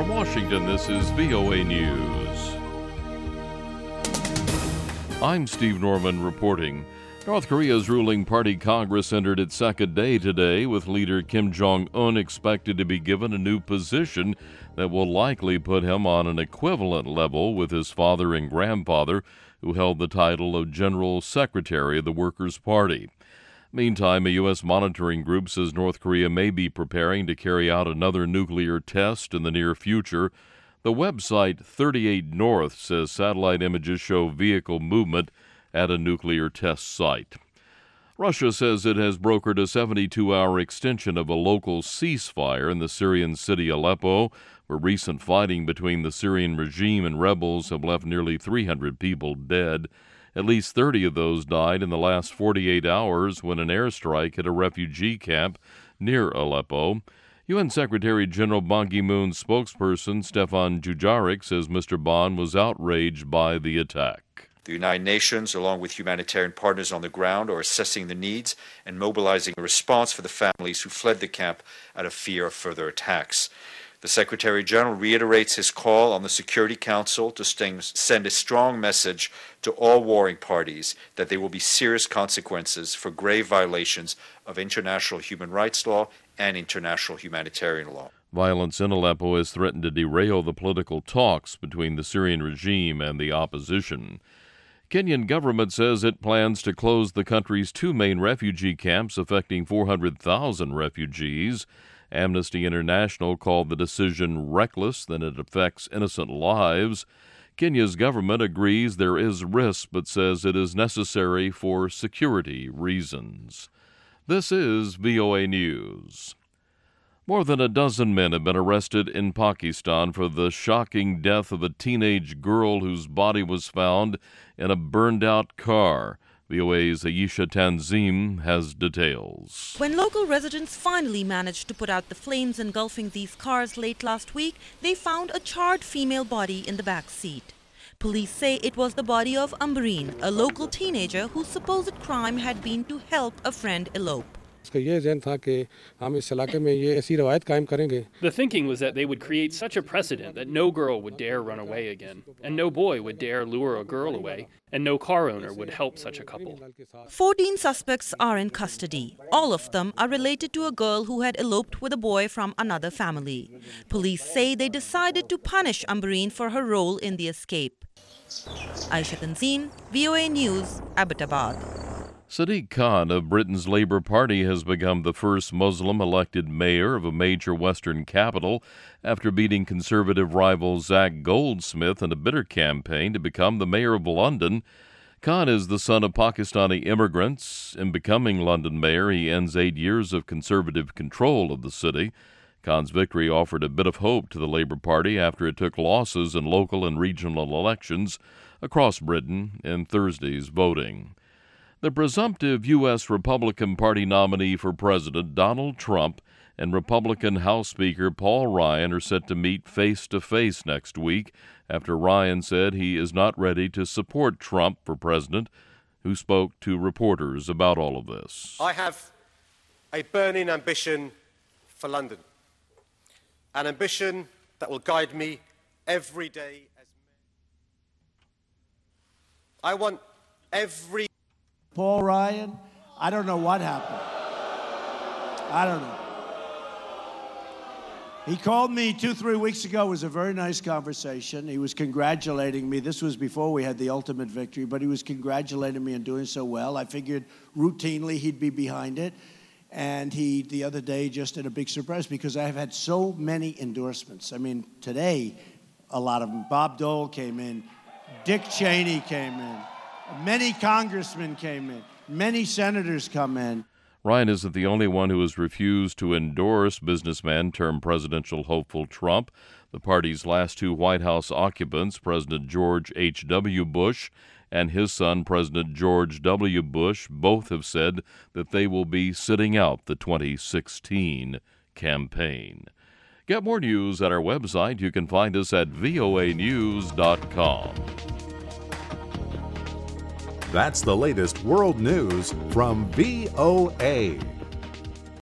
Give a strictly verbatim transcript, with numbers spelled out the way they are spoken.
From Washington, this is V O A News. I'm Steve Norman reporting. North Korea's ruling party Congress entered its second day today, with leader Kim Jong-un expected to be given a new position that will likely put him on an equivalent level with his father and grandfather, who held the title of General Secretary of the Workers' Party. Meantime, a U S monitoring group says North Korea may be preparing to carry out another nuclear test in the near future. The website thirty-eight North says satellite images show vehicle movement at a nuclear test site. Russia says it has brokered a seventy-two hour extension of a local ceasefire in the Syrian city Aleppo, where recent fighting between the Syrian regime and rebels have left nearly three hundred people dead. At least thirty of those died in the last forty-eight hours when an airstrike hit a refugee camp near Aleppo. U N Secretary General Ban Ki-moon's spokesperson, Stefan Dujarric, says Mister Ban was outraged by the attack. The United Nations, along with humanitarian partners on the ground, are assessing the needs and mobilizing a response for the families who fled the camp out of fear of further attacks. The Secretary General reiterates his call on the Security Council to send a strong message to all warring parties that there will be serious consequences for grave violations of international human rights law and international humanitarian law. Violence in Aleppo has threatened to derail the political talks between the Syrian regime and the opposition. Kenyan government says it plans to close the country's two main refugee camps affecting four hundred thousand refugees. Amnesty International called the decision reckless, that it affects innocent lives. Kenya's government agrees there is risk, but says it is necessary for security reasons. This is V O A News. More than a dozen men have been arrested in Pakistan for the shocking death of a teenage girl whose body was found in a burned-out car. V O A's Ayesha Tanzim has details. When local residents finally managed to put out the flames engulfing these cars late last week, they found a charred female body in the back seat. Police say it was the body of Ambreen, a local teenager whose supposed crime had been to help a friend elope. The thinking was that they would create such a precedent that no girl would dare run away again, and no boy would dare lure a girl away, and no car owner would help such a couple. fourteen suspects are in custody. All of them are related to a girl who had eloped with a boy from another family. Police say they decided to punish Ambreen for her role in the escape. Ayesha Tanzim, V O A News, Abbottabad. Sadiq Khan of Britain's Labour Party has become the first Muslim elected mayor of a major Western capital after beating Conservative rival Zach Goldsmith in a bitter campaign to become the mayor of London. Khan is the son of Pakistani immigrants. In becoming London mayor, he ends eight years of Conservative control of the city. Khan's victory offered a bit of hope to the Labour Party after it took losses in local and regional elections across Britain in Thursday's voting. The presumptive U S Republican Party nominee for President Donald Trump and Republican House Speaker Paul Ryan are set to meet face-to-face next week after Ryan said he is not ready to support Trump for president, who spoke to reporters about all of this. I have a burning ambition for London, an ambition that will guide me every day. As I want every Paul Ryan, I don't know what happened. I don't know. He called me two, three weeks ago. It was a very nice conversation. He was congratulating me. This was before we had the ultimate victory, but he was congratulating me on doing so well. I figured routinely he'd be behind it. And he, the other day, just did a big surprise because I have had so many endorsements. I mean, today, a lot of them. Bob Dole came in. Dick Cheney came in. Many congressmen came in. Many senators come in. Ryan isn't the only one who has refused to endorse businessman turned presidential hopeful Trump. The party's last two White House occupants, President George H W. Bush and his son, President George W. Bush, both have said that they will be sitting out the twenty sixteen campaign. Get more news at our website. You can find us at V O A news dot com. That's the latest world news from V O A.